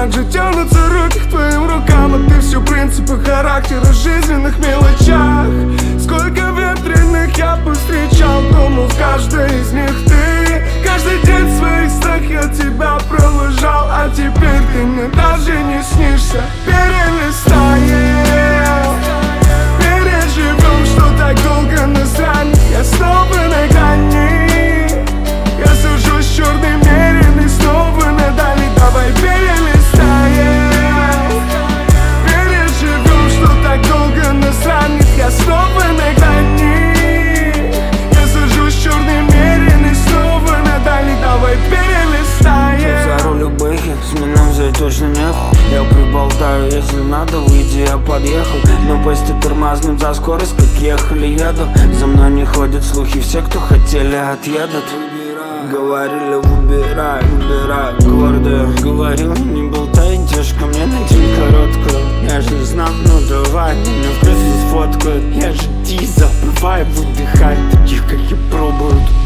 так же тянутся руки к твоим рукам, а ты все принципы характера, жизненных мелочах. Сколько ветреных я повстречал, думал, в каждой из них ты. Каждый день в своих снах я тебя провожал, а теперь ты мне даже не снишься. Перелистаем, переживем, что так долго нас ранит. Я снова на грани, я сажусь в черный мерин и снова надали. Давай перелистаем, переживем, что так долго нас ранит. Я снова на грани, я сажусь в черный мерин и снова надали. Давай перелистаем. За руль бэхи, с меня взять точно нехуй. Я приболтаю, если надо, выйди, я подъехал. Но пусти тормознуть за скорость, как ехали, еду. За мной не ходят слухи, все, кто хотели, отъедут. Говорили, выбирай, выбирай гордо. Говорил, не болтай, девушка, мне на день короткую. Я же знал, ну давай, меня в крысу сфоткают. Я же ти забывай, выдыхай, таких, как я пробуют.